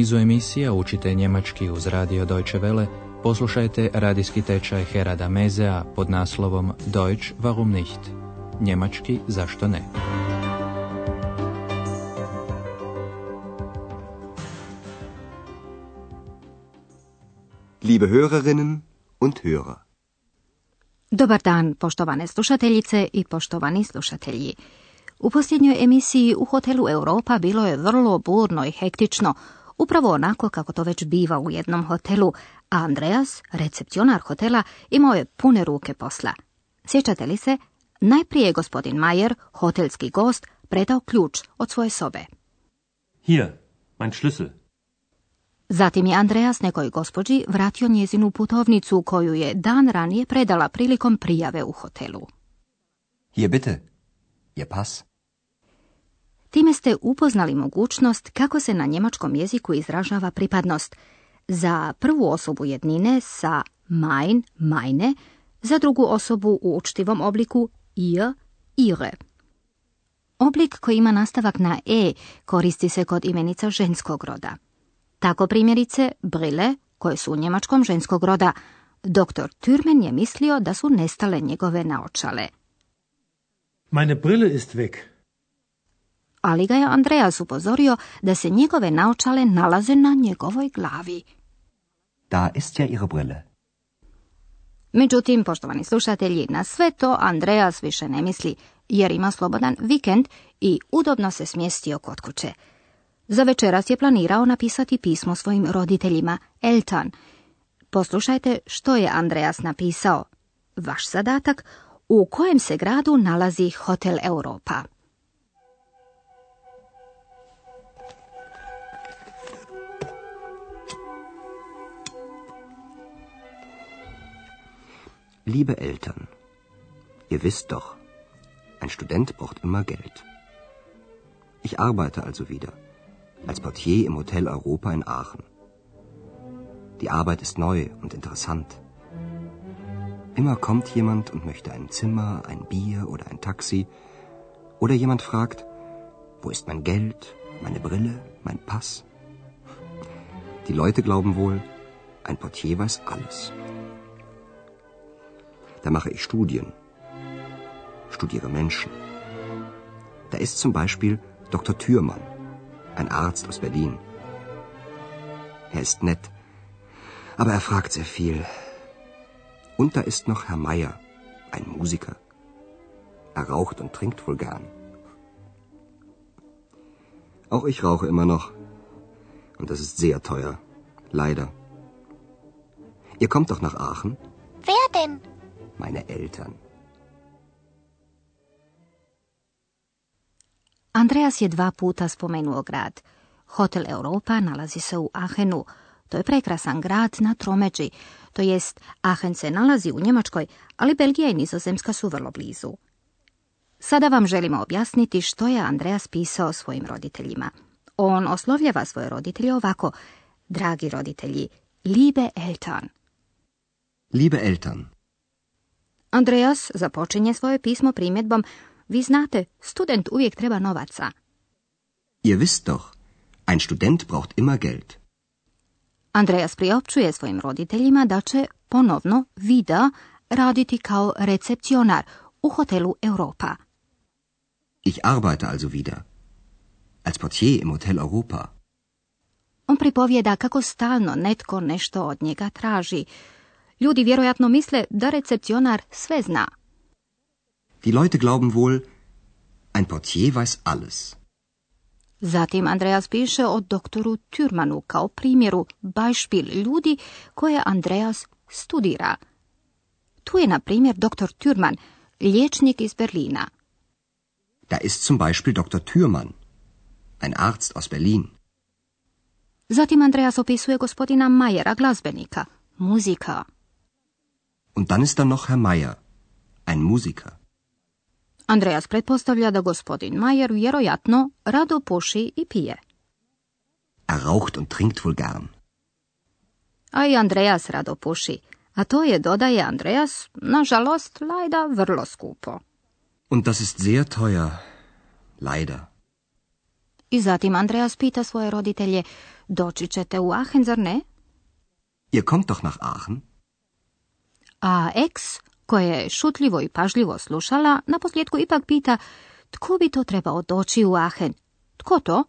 nizu emisija Učite njemački uz radio Deutsche Welle poslušajte radijski tečaj Herada Mezea pod naslovom Deutsch warum nicht? Njemački zašto ne? Liebe Hörerinnen und Hörer. Dobar dan, poštovane slušateljice i poštovani slušatelji. U posljednjoj emisiji u hotelu Europa bilo je vrlo burno i hektično, upravo onako kako to već biva u jednom hotelu, a Andreas, recepcionar hotela, imao je pune ruke posla. Sjećate li se? Najprije je gospodin Mayer, hotelski gost, predao ključ od svoje sobe. Hier, mein Schlüssel. Zatim je Andreas nekoj gospođi vratio njezinu putovnicu koju je dan ranije predala prilikom prijave u hotelu. Hier bitte, Ihr Pass. Time ste upoznali mogućnost kako se na njemačkom jeziku izražava pripadnost. Za prvu osobu jednine sa mein, meine, za drugu osobu u učtivom obliku ihr, ihre. Oblik koji ima nastavak na e koristi se kod imenica ženskog roda. Tako primjerice brille, koje su u njemačkom ženskog roda, doktor Türmen je mislio da su nestale njegove naočale. Meine Brille ist weg. Ali ga je Andreas upozorio da se njegove naočale nalaze na njegovoj glavi. Da ist ja Ihre Brille. Međutim, poštovani slušatelji, na sve to Andreas više ne misli, jer ima slobodan vikend i udobno se smjestio kod kuće. Za večeras je planirao napisati pismo svojim roditeljima, Eltern. Poslušajte što je Andreas napisao. Vaš zadatak, u kojem se gradu nalazi Hotel Europa. Liebe Eltern, ihr wisst doch, ein Student braucht immer Geld. Ich arbeite also wieder, als Portier im Hotel Europa in Aachen. Die Arbeit ist neu und interessant. Immer kommt jemand und möchte ein Zimmer, ein Bier oder ein Taxi. Oder jemand fragt, wo ist mein Geld, meine Brille, mein Pass? Die Leute glauben wohl, ein Portier weiß alles. Da mache ich Studien, studiere Menschen. Da ist zum Beispiel Dr. Thürmann, ein Arzt aus Berlin. Er ist nett, aber er fragt sehr viel. Und da ist noch Herr Mayer, ein Musiker. Er raucht und trinkt wohl gern. Auch ich rauche immer noch. Und das ist sehr teuer. Leider. Ihr kommt doch nach Aachen? Wer denn? Meine Eltern. Andreas je 2 puta spomenuo grad. Hotel Europa nalazi se u Aachenu. To je prekrasan grad na tromeđi, to jest Aachen se nalazi u Njemačkoj, ali Belgija i Nizozemska su vrlo blizu. Sada vam želimo objasniti što je Andreas pisao svojim roditeljima. On oslovljava svoje roditelje ovako: dragi roditelji, liebe Eltern. Liebe Eltern. Andreas započinje svoje pismo primjedbom: vi znate, student uvijek treba novaca. Ihr wisst doch, ein Student braucht immer Geld. Andreas priopćuje svojim roditeljima da će ponovno wieder raditi kao recepcionar u hotelu Europa. Ich arbeite also wieder, als Portier im Hotel Europa. On pripovijeda kako stalno netko nešto od njega traži. Ljudi vjerojatno misle da recepcionar sve zna. Die Leute glauben wohl, ein Portier weiß alles. Zatim Andreas piše o doktoru Türmanu kao primjeru, Beispiel ljudi koje Andreas studira. Tu je, na primjer, doktor Türman, liječnik iz Berlina. Da ist zum Beispiel Dr. Thürmann, ein Arzt aus Berlin. Zatim Andreas opisuje gospodina Mayera, glazbenika, Musiker. Und dann ist da noch Herr Mayer, ein Musiker. Andreas pretpostavlja da gospodin Mayer vjerojatno rado puši i pije. Er raucht und trinkt wohl gern. A i Andreas rado puši, a to je, dodaje Andreas, nažalost, lajda vrlo skupo. Und das ist sehr teuer, leider. I zatim Andreas pita svoje roditelje, doći ćete u Aachen, zar ne? Ihr kommt doch nach Aachen? A Ex, koja je šutljivo i pažljivo slušala, naposljetku ipak pita, tko bi to trebao doći u Aachen? Tko to?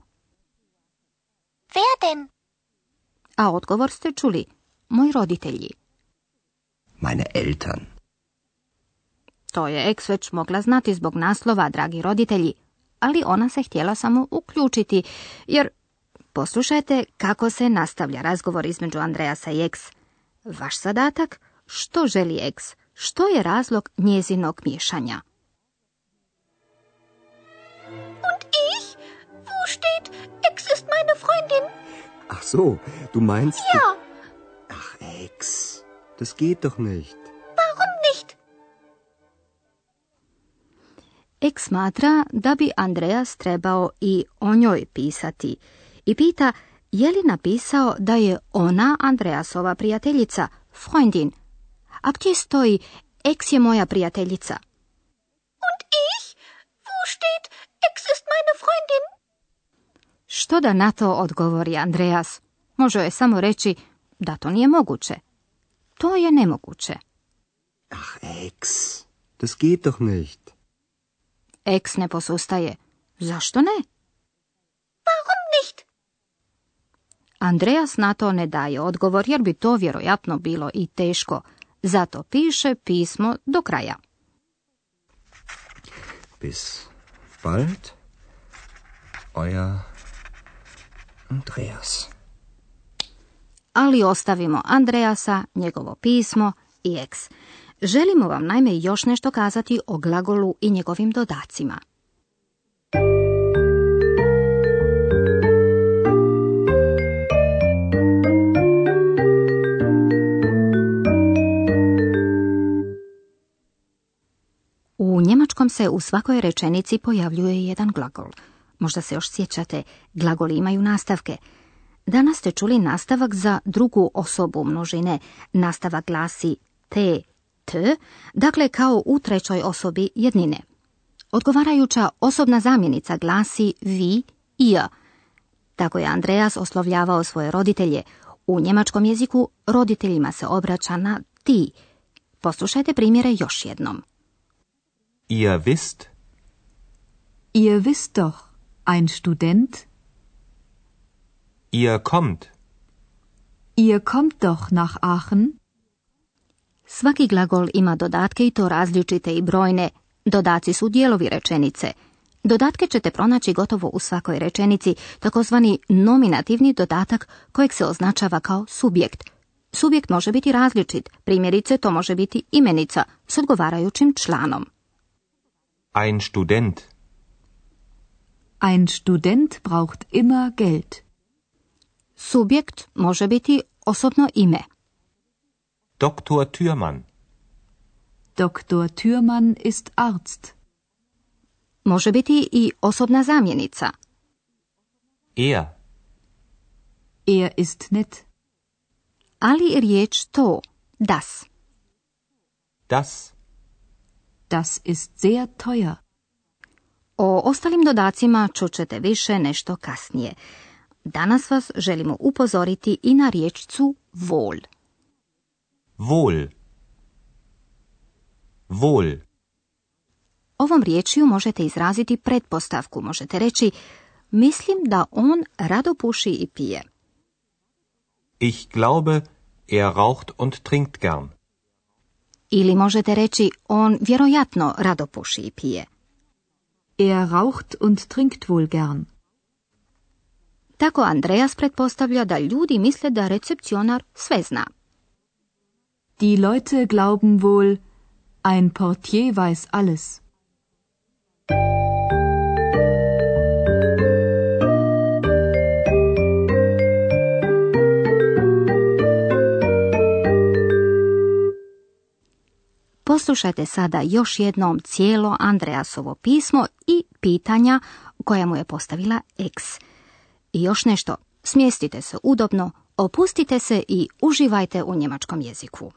Wer denn? A odgovor ste čuli, moji roditelji. Meine Eltern. To je Ex već mogla znati zbog naslova, dragi roditelji, ali ona se htjela samo uključiti, jer poslušajte kako se nastavlja razgovor između Andreasa i Ex. Vaš zadatak, što želi Ex, što je razlog njezinog miješanja. Und ich? Wo steht, Ex ist meine Freundin? Ach so, du meinst... Ja. Ach, Ex, das geht doch nicht. Warum nicht? Ex smatra da bi Andreas trebao i o njoj pisati i pita je li napisao da je ona Andreasova prijateljica, Freundin. A gdje stoji, Ex je moja prijateljica? Und ich? Wo steht, Ex ist meine Freundin? Što da na to odgovori Andreas? Može je samo reći da to nije moguće. To je nemoguće. Ach, Ex, das geht doch nicht. Ex ne posustaje. Zašto ne? Warum nicht? Andreas na to ne daje odgovor jer bi to vjerojatno bilo i teško. Zato piše pismo do kraja. Bis bald, euer Andreas. Ali ostavimo Andreasa, njegovo pismo i Ex. Želimo vam naime još nešto kazati o glagolu i njegovim dodacima. U njemačkom se u svakoj rečenici pojavljuje jedan glagol. Možda se još sjećate, glagoli imaju nastavke. Danas ste čuli nastavak za drugu osobu množine. Nastavak glasi te, t, dakle kao u trećoj osobi jednine. Odgovarajuća osobna zamjenica glasi vi, ihr. Tako je Andreas oslovljavao svoje roditelje. U njemačkom jeziku roditeljima se obraća na ti. Poslušajte primjere još jednom. Ihr wisst? Ihr wisst doch, ein Student? Ihr kommt? Ihr kommt doch nach Aachen? Svaki glagol ima dodatke i to različite i brojne. Dodaci su dijelovi rečenice. Dodatke ćete pronaći gotovo u svakoj rečenici, takozvani nominativni dodatak kojeg se označava kao subjekt. Subjekt može biti različit, primjerice to može biti imenica s odgovarajućim članom. Ein Student. Ein Student braucht immer Geld. Subjekt može biti osobno ime. Dr. Thürmann. Dr. Thürmann ist Arzt. Može biti i osobna zamjenica. Er. Er ist nett. Ali riječ to, das. Das. Das ist sehr teuer. O ostalim dodacima čućete više nešto kasnije. Danas vas želimo upozoriti i na riječicu wohl. Wohl. Wohl. Ovom riječju možete izraziti pretpostavku. Možete reći, mislim da on rado puši i pije. Ich glaube, er raucht und trinkt gern. Ili možete reći, on vjerojatno rado puši i pije. Er raucht und trinkt wohl gern. Tako Andreas pretpostavlja da ljudi misle da recepcionar sve zna. Die Leute glauben wohl, ein Portier weiß alles. Poslušajte sada još jednom cijelo Andreasovo pismo i pitanja koja mu je postavila Ex. I još nešto, smjestite se udobno, opustite se i uživajte u njemačkom jeziku.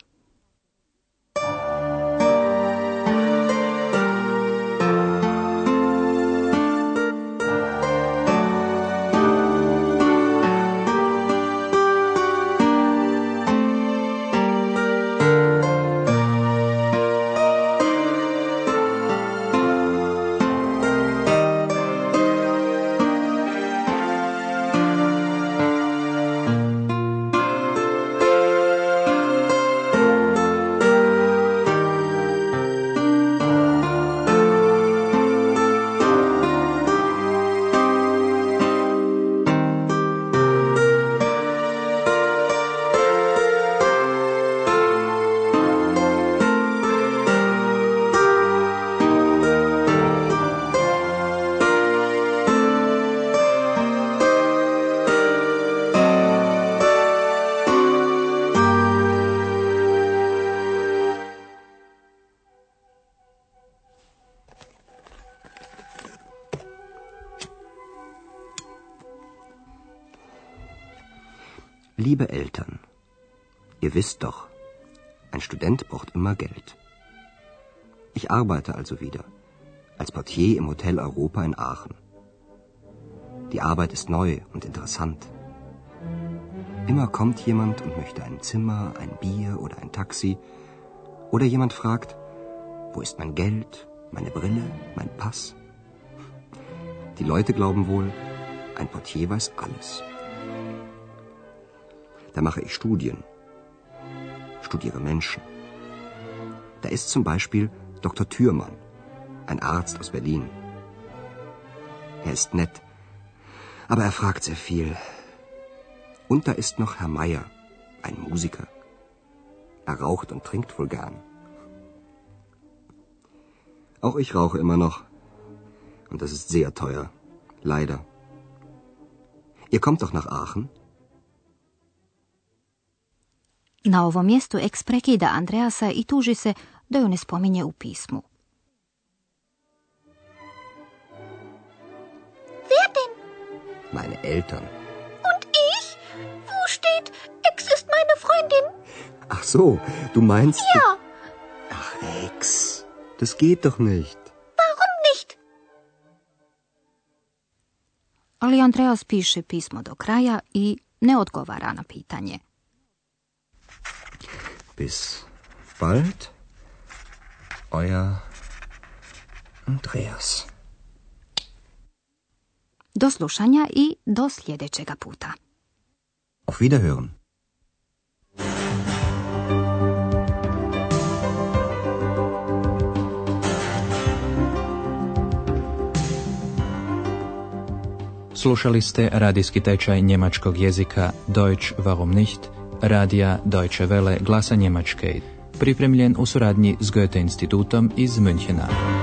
Liebe Eltern, ihr wisst doch, ein Student braucht immer Geld. Ich arbeite also wieder, als Portier im Hotel Europa in Aachen. Die Arbeit ist neu und interessant. Immer kommt jemand und möchte ein Zimmer, ein Bier oder ein Taxi. Oder jemand fragt, wo ist mein Geld, meine Brille, mein Pass? Die Leute glauben wohl, ein Portier weiß alles. Da mache ich Studien, studiere Menschen. Da ist zum Beispiel Dr. Thürmann, ein Arzt aus Berlin. Er ist nett, aber er fragt sehr viel. Und da ist noch Herr Meier, ein Musiker. Er raucht und trinkt wohl gern. Auch ich rauche immer noch. Und das ist sehr teuer. Leider. Ihr kommt doch nach Aachen? Na ovom mjestu X prekida Andreasa i tuži se da ju ne spominje u pismu. Wer denn? Meine Eltern. Und ich? Wo steht, Ex ist meine Freundin? Ach so, du meinst... Ja. Ach, Ex, das geht doch nicht. Warum nicht? Ali Andreas piše pismo do kraja i ne odgovara na pitanje. Bis bald, euer Andreas. Do slušanja i do sljedećega puta. Auf Wiederhören. Slušali ste radijski tečaj njemačkog jezika Deutsch warum nicht, radija Deutsche Welle glasa Njemačke, pripremljen u suradnji s Goethe institutom iz Münchena.